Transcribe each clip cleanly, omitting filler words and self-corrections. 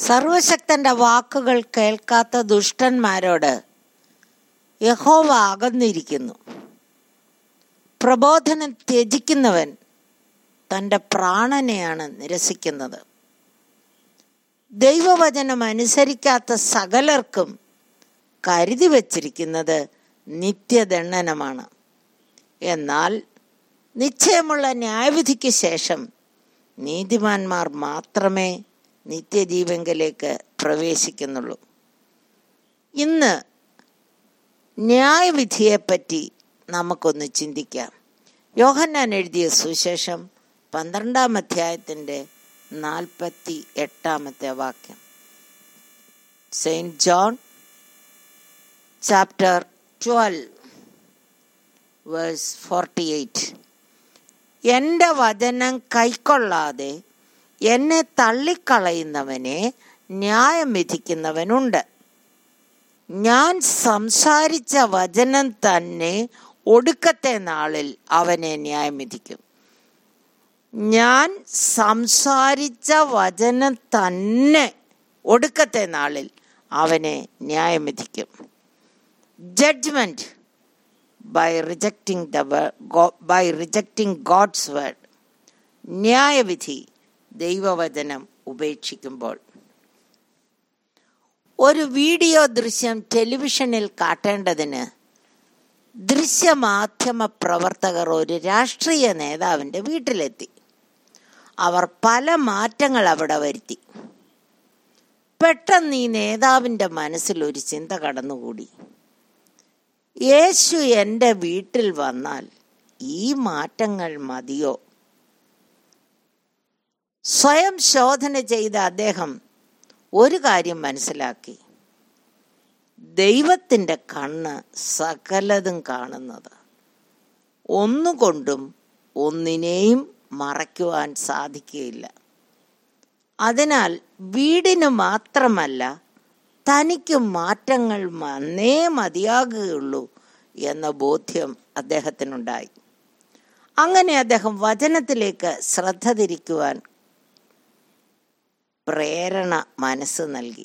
സർവശക്തന്റെ വാക്കുകൾ കേൾക്കാത്ത ദുഷ്ടന്മാരോട് യഹോവ അകന്നിരിക്കുന്നു. പ്രബോധനം ത്യജിക്കുന്നവൻ തൻ്റെ പ്രാണനെയാണ് നിരസിക്കുന്നത്. ദൈവവചനം അനുസരിക്കാത്ത സകലർക്കും കരുതി വച്ചിരിക്കുന്നത് നിത്യദണ്ഡനമാണ്. എന്നാൽ നിശ്ചയമുള്ള ന്യായവിധിക്ക് ശേഷം നീതിമാന്മാർ മാത്രമേ നിത്യജീവങ്കലേക്ക് പ്രവേശിക്കുന്നുള്ളൂ. ഇന്ന് ന്യായവിധിയെപ്പറ്റി നമുക്കൊന്ന് ചിന്തിക്കാം. യോഹന്നാൻ എഴുതിയ സുവിശേഷം 12-ാം അധ്യായത്തിൻ്റെ 48-ാമത്തെ വാക്യം. Saint John chapter 12 verse 48. എൻ്റെ വചനം കൈക്കൊള്ളാതെ എന്നെ തള്ളിക്കളയുന്നവനെ ന്യായം വിധിക്കുന്നവനുണ്ട്. ഞാൻ സംസാരിച്ച വചനം തന്നെ ഒടുക്കത്തെ നാളിൽ അവനെ ന്യായം വിധിക്കും. ഞാൻ സംസാരിച്ച വചനം തന്നെ ഒടുക്കത്തെ നാളിൽ അവനെ ന്യായം വിധിക്കും. Judgement by rejecting God's word. ന്യായവിധി ദൈവവചനം ഉപേക്ഷിക്കുമ്പോൾ. ഒരു വീഡിയോ ദൃശ്യം ടെലിവിഷനിൽ കാട്ടേണ്ടതിന് ദൃശ്യമാധ്യമ പ്രവർത്തകർ ഒരു രാഷ്ട്രീയ നേതാവിൻ്റെ വീട്ടിലെത്തി. അവർ പല മാറ്റങ്ങൾ അവിടെ വരുത്തി. പെട്ടെന്ന് ഈ നേതാവിൻ്റെ മനസ്സിൽ ഒരു ചിന്ത കടന്നുകൂടി. യേശു എൻ്റെ വീട്ടിൽ വന്നാൽ ഈ മാറ്റങ്ങൾ മതിയോ? സ്വയം ശോധന ചെയ്ത അദ്ദേഹം ഒരു കാര്യം മനസ്സിലാക്കി. ദൈവത്തിൻ്റെ കണ്ണ് സകലതും കാണുന്നത്. ഒന്നുകൊണ്ടും ഒന്നിനെയും മറയ്ക്കുവാൻ സാധിക്കുകയില്ല. അതിനാൽ വീടിന് മാത്രമല്ല തനിക്ക് മാറ്റങ്ങൾ വന്നേ മതിയാകുകയുള്ളൂ എന്ന ബോധ്യം അദ്ദേഹത്തിനുണ്ടായി. അങ്ങനെ അദ്ദേഹം വചനത്തിലേക്ക് ശ്രദ്ധ തിരിക്കുവാൻ പ്രേരണ മനസ്സ് നൽകി.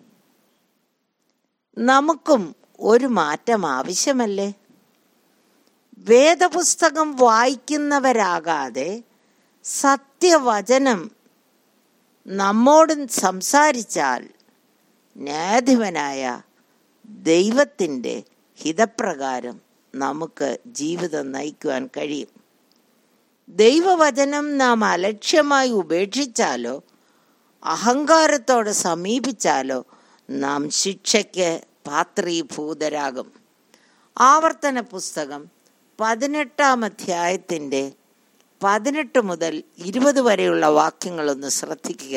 നമുക്കും ഒരു മാറ്റം ആവശ്യമല്ലേ? വേദപുസ്തകം വായിക്കുന്നവരാകാതെ സത്യവചനം നമ്മോട് സംസാരിച്ചാൽ ന്യായാധിപനായ ദൈവത്തിൻ്റെ ഹിതപ്രകാരം നമുക്ക് ജീവിതം നയിക്കുവാൻ കഴിയും. ദൈവവചനം നാം അലക്ഷ്യമായി ഉപേക്ഷിച്ചാലോ അഹങ്കാരത്തോടെ സമീപിച്ചാലോ നാം ശിക്ഷയ്ക്ക് പാത്രീഭൂതരാകും. ആവർത്തന പുസ്തകം 18-ാം അധ്യായത്തിൻ്റെ 18 മുതൽ 20 വരെയുള്ള വാക്യങ്ങളൊന്ന് ശ്രദ്ധിക്കുക.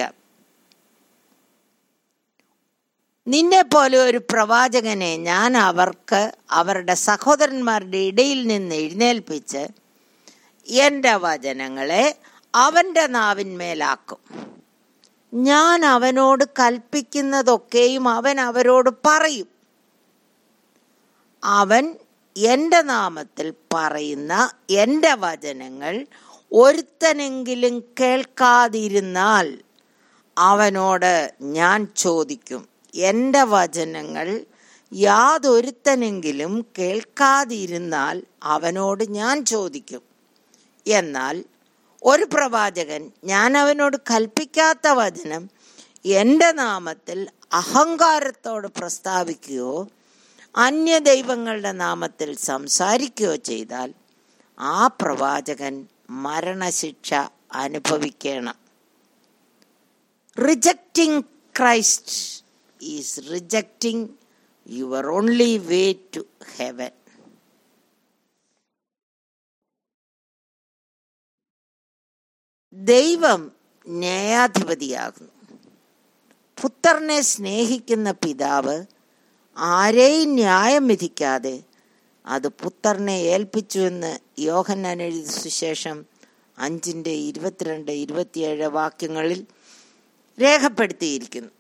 നിന്നെപ്പോലെ ഒരു പ്രവാചകനെ ഞാൻ അവർക്ക് അവരുടെ സഹോദരന്മാരുടെ ഇടയിൽ നിന്ന് എഴുന്നേൽപ്പിച്ച് എൻ്റെ വചനങ്ങളെ അവൻ്റെ നാവിന്മേലാക്കും. ഞാൻ അവനോട് കൽപ്പിക്കുന്നതൊക്കെയും അവൻ അവരോട് പറയും. അവൻ എൻ്റെ നാമത്തിൽ പറയുന്ന എൻ്റെ വചനങ്ങൾ ഒരുത്തനെങ്കിലും കേൾക്കാതിരുന്നാൽ അവനോട് ഞാൻ ചോദിക്കും. എൻ്റെ വചനങ്ങൾ യാതൊരുത്തനെങ്കിലും കേൾക്കാതിരുന്നാൽ അവനോട് ഞാൻ ചോദിക്കും. എന്നാൽ ഒരു പ്രവാചകൻ ഞാൻ അവനോട് കൽപ്പിക്കാത്ത വചനം എൻ്റെ നാമത്തിൽ അഹങ്കാരത്തോട് പ്രസ്താവിക്കുകയോ അന്യദൈവങ്ങളുടെ നാമത്തിൽ സംസാരിക്കുകയോ ചെയ്താൽ ആ പ്രവാചകൻ മരണശിക്ഷ അനുഭവിക്കണം. Rejecting Christ is rejecting your only way to heaven. ദൈവം ന്യായാധിപതിയാകുന്നു. പുത്രനെ സ്നേഹിക്കുന്ന പിതാവ് ആരെയും ന്യായം വിധിക്കാതെ അത് പുത്രനെ ഏൽപ്പിച്ചുവെന്ന് യോഹന്നാൻ എഴുതിയ സുവിശേഷം 5:22-27 വാക്യങ്ങളിൽ രേഖപ്പെടുത്തിയിരിക്കുന്നു.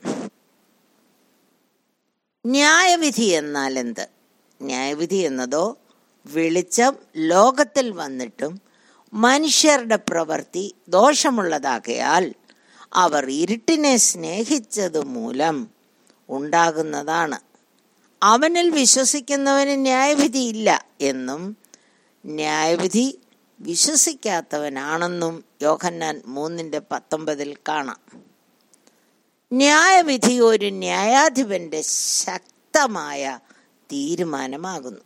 ന്യായവിധി എന്നാൽ എന്ത്? ന്യായവിധി എന്നതോ വെളിച്ചം ലോകത്തിൽ വന്നിട്ടും മനുഷ്യരുടെ പ്രവൃത്തി ദോഷമുള്ളതാകയാൽ അവർ ഇരുട്ടിനെ സ്നേഹിച്ചത് മൂലം ഉണ്ടാകുന്നതാണ്. അവനിൽ വിശ്വസിക്കുന്നവന് ന്യായവിധിയില്ല എന്നും ന്യായവിധി വിശ്വസിക്കാത്തവനാണെന്നും യോഹന്നാൻ 3:19 കാണാം. ന്യായവിധി ഒരു ന്യായാധിപന്റെ ശക്തമായ തീരുമാനമാകുന്നു.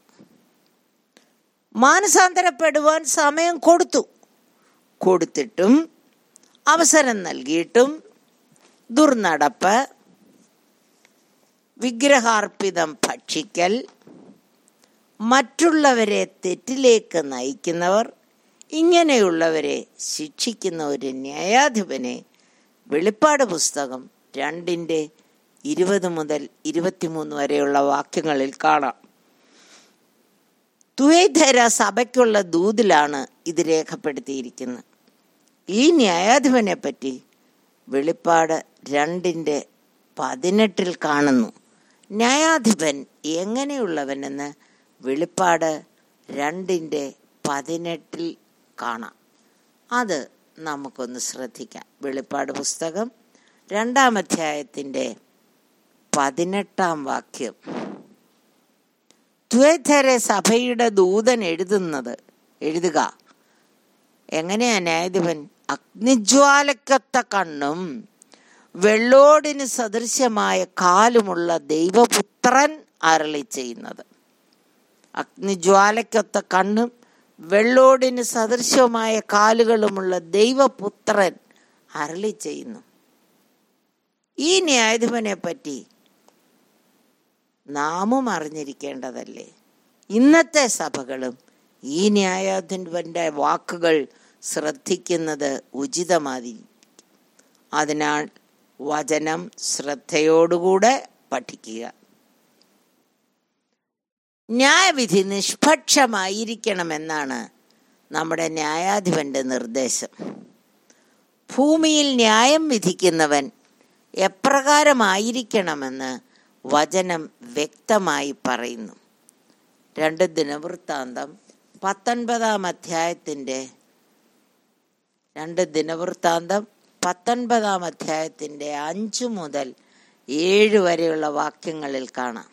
മാനസാന്തരപ്പെടുവാൻ സമയം കൊടുത്തിട്ടും അവസരം നൽകിയിട്ടും ദുർനടപ്പ്, വിഗ്രഹാർപ്പിതം ഭക്ഷിക്കൽ, മറ്റുള്ളവരെ തെറ്റിലേക്ക് നയിക്കുന്നവർ, ഇങ്ങനെയുള്ളവരെ ശിക്ഷിക്കുന്ന ഒരു ന്യായാധിപനെ വെളിപ്പാട് പുസ്തകം 2:20-23 വരെയുള്ള വാക്യങ്ങളിൽ കാണാം. തുയഥൈര സഭയ്ക്കുള്ള ദൂതിലാണ് ഇത് രേഖപ്പെടുത്തിയിരിക്കുന്നത്. ഈ ന്യായാധിപനെ പറ്റി വെളിപ്പാട് 2:18 കാണുന്നു. ന്യായാധിപൻ എങ്ങനെയുള്ളവനെന്ന് വെളിപ്പാട് 2:18 കാണാം. അത് നമുക്കൊന്ന് ശ്രദ്ധിക്കാം. വെളിപ്പാട് പുസ്തകം 2-ാം അധ്യായത്തിൻ്റെ 18-ാം വാക്യം. തുയഥൈര സഭയുടെ ദൂതൻ എഴുതുക എങ്ങനെയാ? ന്യായാധിപൻ അഗ്നിജ്വാലയ്ക്കൊത്ത കണ്ണും വെള്ളോടിന് സദൃശ്യമായ കാലുമുള്ള ദൈവപുത്രൻ അരുളി ചെയ്യുന്നത്. അഗ്നിജ്വാലയ്ക്കൊത്ത കണ്ണും വെള്ളോടിന് സദൃശ്യമായ കാലുകളുമുള്ള ദൈവപുത്രൻ അരുളി ചെയ്യുന്നു. ഈ ന്യായാധിപനെ പറ്റി നാമും അറിഞ്ഞിരിക്കേണ്ടതല്ലേ? ഇന്നത്തെ സഭകളും ഈ ന്യായാധിപന്റെ വാക്കുകൾ ശ്രദ്ധിക്കുന്നത് ഉചിതമായിരിക്കും. അതിനാൽ വചനം ശ്രദ്ധയോടുകൂടെ പഠിക്കുക. ന്യായവിധി നിഷ്പക്ഷമായിരിക്കണമെന്നാണ് നമ്മുടെ ന്യായാധിപന്റെ നിർദ്ദേശം. ഭൂമിയിൽ ന്യായം വിധിക്കുന്നവൻ എപ്രകാരമായിരിക്കണമെന്ന് വചനം വ്യക്തമായി പറയുന്നു. 2 ദിനവൃത്താന്തം 19-ാം അധ്യായത്തിൻ്റെ 5 മുതൽ 7 വരെയുള്ള വാക്യങ്ങളിൽ കാണാം.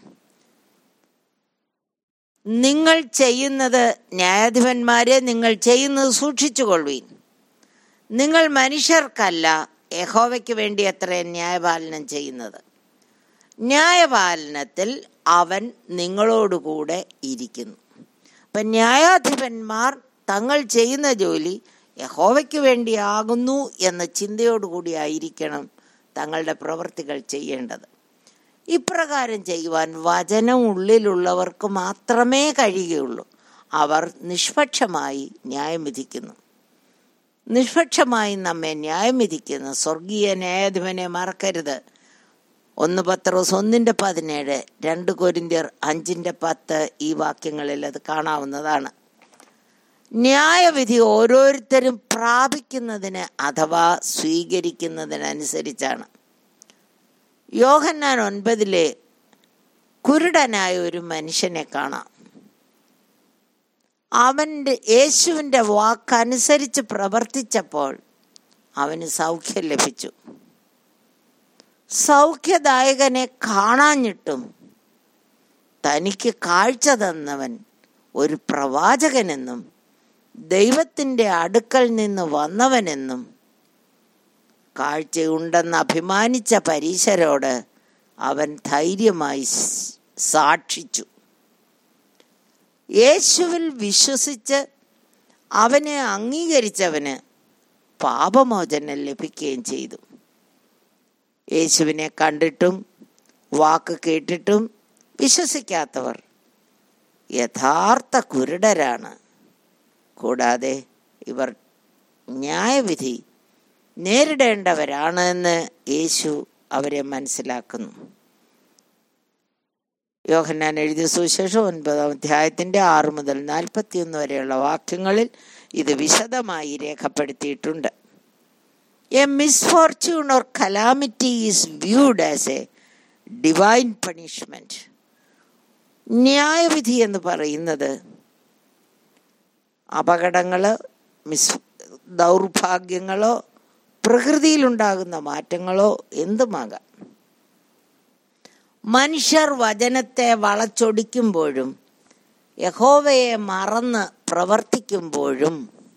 നിങ്ങൾ ചെയ്യുന്നത്, ന്യായാധിപന്മാരെ, നിങ്ങൾ ചെയ്യുന്നത് സൂക്ഷിച്ചുകൊള്ളുവീൻ. നിങ്ങൾ മനുഷ്യർക്കല്ല, യഹോവയ്ക്ക് വേണ്ടി അത്ര ന്യായപാലനം ചെയ്യുന്നത്. ന്യായപാലനത്തിൽ അവൻ നിങ്ങളോടുകൂടെ ഇരിക്കുന്നു. അപ്പം ന്യായാധിപന്മാർ തങ്ങൾ ചെയ്യുന്ന ജോലി യഹോവയ്ക്ക് വേണ്ടിയാകുന്നു എന്ന ചിന്തയോടുകൂടി ആയിരിക്കണം തങ്ങളുടെ പ്രവൃത്തികൾ ചെയ്യേണ്ടത്. ഇപ്രകാരം ചെയ്യുവാൻ വചനം ഉള്ളിലുള്ളവർക്ക് മാത്രമേ കഴിയുകയുള്ളൂ. അവർ നിഷ്പക്ഷമായി ന്യായം വിധിക്കുന്നു. നിഷ്പക്ഷമായി നമ്മെ ന്യായം വിധിക്കുന്ന സ്വർഗീയ ന്യായാധിപനെ മറക്കരുത്. 1 പത്രോസ് 1:17, 2 കൊരിന്ത്യർ 5:10 ഈ വാക്യങ്ങളിൽ അത് കാണാവുന്നതാണ്. ന്യായവിധി ഓരോരുത്തരും പ്രാപിക്കുന്നതിന് അഥവാ സ്വീകരിക്കുന്നതിനനുസരിച്ചാണ്. യോഹന്നാൻ 9 കുരുടനായ ഒരു മനുഷ്യനെ കാണാം. യേശുവിൻ്റെ വാക്കനുസരിച്ച് പ്രവർത്തിച്ചപ്പോൾ അവന് സൗഖ്യം ലഭിച്ചു. സൗഖ്യദായകനെ കാണാഞ്ഞിട്ടും തനിക്ക് കാഴ്ച തന്നവൻ ഒരു പ്രവാചകനെന്നും ദൈവത്തിൻ്റെ അടുക്കൽ നിന്ന് വന്നവനെന്നും കാഴ്ചയുണ്ടെന്ന് അഭിമാനിച്ച പരീശരോട് അവൻ ധൈര്യമായി സാക്ഷിച്ചു. യേശുവിൽ വിശ്വസിച്ച് അവനെ അംഗീകരിച്ചവന് പാപമോചനം ലഭിക്കുകയും ചെയ്തു. യേശുവിനെ കണ്ടിട്ടും വാക്ക് കേട്ടിട്ടും വിശ്വസിക്കാത്തവർ യഥാർത്ഥ കുരുടരാണ്. കൂടാതെ ഇവർ ന്യായവിധി നേരിടേണ്ടവരാണ് എന്ന് യേശു അവരെ മനസ്സിലാക്കുന്നു. യോഹന്നാൻ എഴുതിയ സുവിശേഷം 9-ാം അധ്യായത്തിൻ്റെ 6 മുതൽ 41 വരെയുള്ള വാക്യങ്ങളിൽ ഇത് വിശദമായി രേഖപ്പെടുത്തിയിട്ടുണ്ട്. A misfortune or calamity is viewed as a divine punishment. ന്യായവിധി എന്ന് പറയുന്നത് അപകടങ്ങളോ ദൗർഭാഗ്യങ്ങളോ പ്രകൃതിയിലുണ്ടാകുന്ന മാറ്റങ്ങളോ എന്തുമാകാം. മനുഷ്യർ വചനത്തെ വളച്ചൊടിക്കുമ്പോഴും യഹോവയെ മറന്ന് പ്രവർത്തിക്കുമ്പോഴും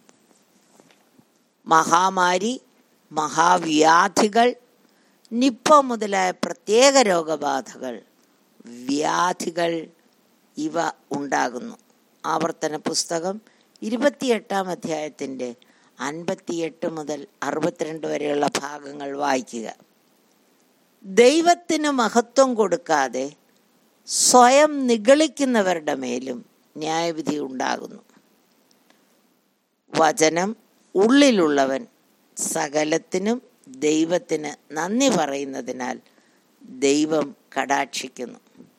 മഹാമാരി, മഹാവ്യാധികൾ, നിപ്പ മുതലായ പ്രത്യേക രോഗബാധകൾ, വ്യാധികൾ ഇവ ഉണ്ടാകുന്നു. ആവർത്തന പുസ്തകം 28-ാം അധ്യായത്തിൻ്റെ 58 മുതൽ 62 വരെയുള്ള ഭാഗങ്ങൾ വായിക്കുക. ദൈവത്തിന് മഹത്വം കൊടുക്കാതെ സ്വയം നിഗളിക്കുന്നവരുടെ മേലും ന്യായവിധി ഉണ്ടാകുന്നു. വചനം ഉള്ളിലുള്ളവൻ സകലത്തിനും ദൈവത്തിന് നന്ദി പറയുന്നതിനാൽ ദൈവം കടാക്ഷിക്കുന്നു.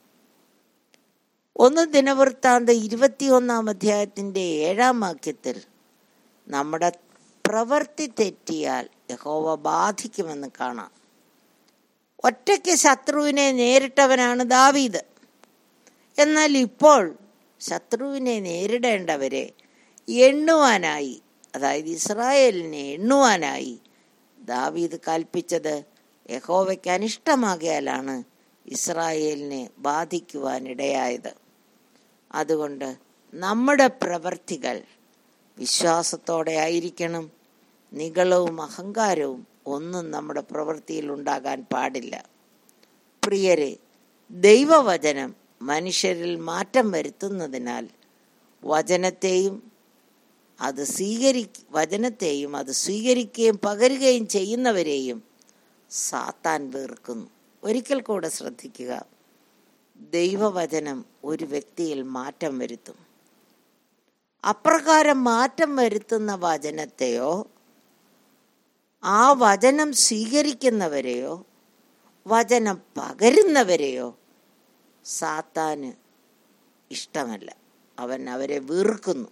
1 ദിനവൃത്താന്തം 21-ാം അധ്യായത്തിൻ്റെ 7-ാം വാക്യത്തിൽ നമ്മുടെ പ്രവൃത്തി തെറ്റിയാൽ യഹോവ ബാധിക്കുമെന്ന് കാണാം. ഒറ്റയ്ക്ക് ശത്രുവിനെ നേരിട്ടവനാണ് ദാവീദ്. എന്നാൽ ഇപ്പോൾ ശത്രുവിനെ നേരിടേണ്ടവരെ എണ്ണുവാനായി, അതായത് ഇസ്രായേലിനെ എണ്ണുവാനായി ദാവീദ് കൽപ്പിച്ചത് യഹോവയ്ക്ക് അനിഷ്ടമാകിയാലാണ് ഇസ്രായേലിനെ ബാധിക്കുവാനിടയായത്. അതുകൊണ്ട് നമ്മുടെ പ്രവൃത്തികൾ വിശ്വാസത്തോടെ ആയിരിക്കണം. നിഗളവും അഹങ്കാരവും ഒന്നും നമ്മുടെ പ്രവൃത്തിയിൽ ഉണ്ടാകാൻ പാടില്ല. പ്രിയരെ, ദൈവവചനം മനുഷ്യരിൽ മാറ്റം വരുത്തുന്നതിനാൽ വചനത്തെയും അത് സ്വീകരിക്കുകയും പകരുകയും ചെയ്യുന്നവരെയും സാത്താൻ വെറുക്കുന്നു. ഒരിക്കൽ കൂടെ ശ്രദ്ധിക്കുക, ദൈവവചനം ഒരു വ്യക്തിയിൽ മാറ്റം വരുത്തും. അപ്രകാരം മാറ്റം വരുത്തുന്ന വചനത്തെയോ ആ വചനം സ്വീകരിക്കുന്നവരെയോ വചനം പകരുന്നവരെയോ സാത്താന് ഇഷ്ടമല്ല. അവൻ അവരെ വെറുക്കുന്നു.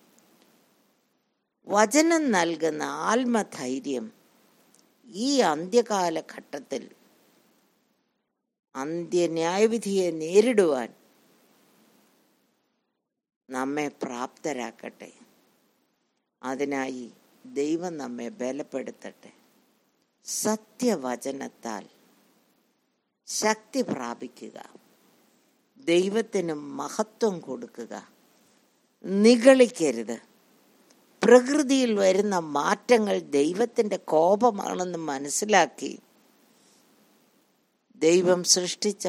വചനം നൽകുന്ന ആത്മധൈര്യം ഈ അന്ത്യകാലഘട്ടത്തിൽ അന്ത്യന്യായവിധിയെ നേരിടുവാൻ നമ്മെ പ്രാപ്തരാക്കട്ടെ. അതിനായി ദൈവം നമ്മെ ബലപ്പെടുത്തട്ടെ. സത്യവചനത്താൽ ശക്തി പ്രാപിക്കുക, ദൈവത്തിന് മഹത്വം കൊടുക്കുക, നിഗളിക്കരുത്. പ്രകൃതിയിൽ വരുന്ന മാറ്റങ്ങൾ ദൈവത്തിൻ്റെ കോപമാണെന്ന് മനസ്സിലാക്കി ദൈവം സൃഷ്ടിച്ച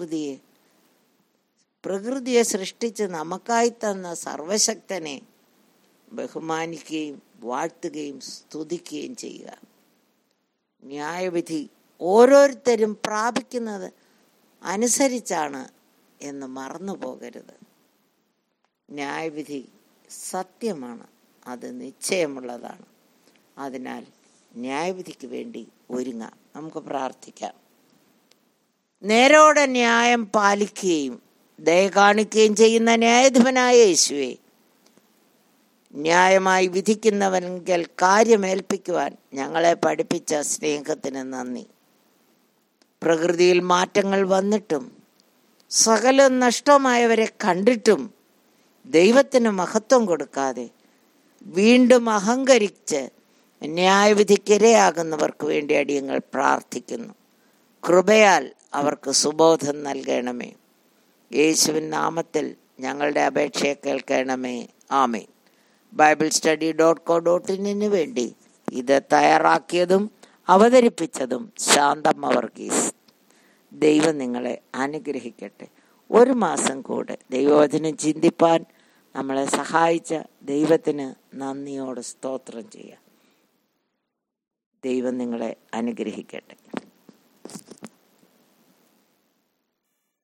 പ്രകൃതിയെ സൃഷ്ടിച്ച് നമുക്കായി തന്ന സർവശക്തനെ ബഹുമാനിക്കുകയും വാഴ്ത്തുകയും സ്തുതിക്കുകയും ചെയ്യുക. ന്യായവിധി ഓരോരുത്തരും പ്രാപിക്കുന്നത് അനുസരിച്ചാണ് എന്ന് മറന്നു പോകരുത്. ന്യായവിധി സത്യമാണ്, അത് നിശ്ചയമുള്ളതാണ്. അതിനാൽ ന്യായവിധിക്ക് വേണ്ടി ഒരുങ്ങാം. നമുക്ക് പ്രാർത്ഥിക്കാം. നേരോടെ ന്യായം പാലിക്കുകയും ദയ കാണിക്കുകയും ചെയ്യുന്ന ന്യായാധിപനായ യേശുവേ, ന്യായമായി വിധിക്കുന്നവനെങ്കിൽ കാര്യമേൽപ്പിക്കുവാൻ ഞങ്ങളെ പഠിപ്പിച്ച സ്നേഹത്തിന് നന്ദി. പ്രകൃതിയിൽ മാറ്റങ്ങൾ വന്നിട്ടും സകലം നഷ്ടമായവരെ കണ്ടിട്ടും ദൈവത്തിന് മഹത്വം കൊടുക്കാതെ വീണ്ടും അഹങ്കരിച്ച് ന്യായവിധിക്കിരയാകുന്നവർക്ക് വേണ്ടി അടിയങ്ങൾ പ്രാർത്ഥിക്കുന്നു. കൃപയാൽ അവർക്ക് സുബോധം നൽകണമേ. യേശുവിൻ നാമത്തിൽ ഞങ്ങളുടെ അപേക്ഷയെ കേൾക്കണമേ. ആമേൻ. BibleStudy.co.in വേണ്ടി ഇത് തയ്യാറാക്കിയതും അവതരിപ്പിച്ചതും ശാന്തമ്മ വർഗീസ്. ദൈവം നിങ്ങളെ അനുഗ്രഹിക്കട്ടെ. ഒരു മാസം കൂടെ ദൈവവചനം ചിന്തിപ്പാൻ നമ്മളെ സഹായിച്ച ദൈവത്തിന് നന്ദിയോടെ സ്തോത്രം ചെയ്യാം. ദൈവം നിങ്ങളെ അനുഗ്രഹിക്കട്ടെ.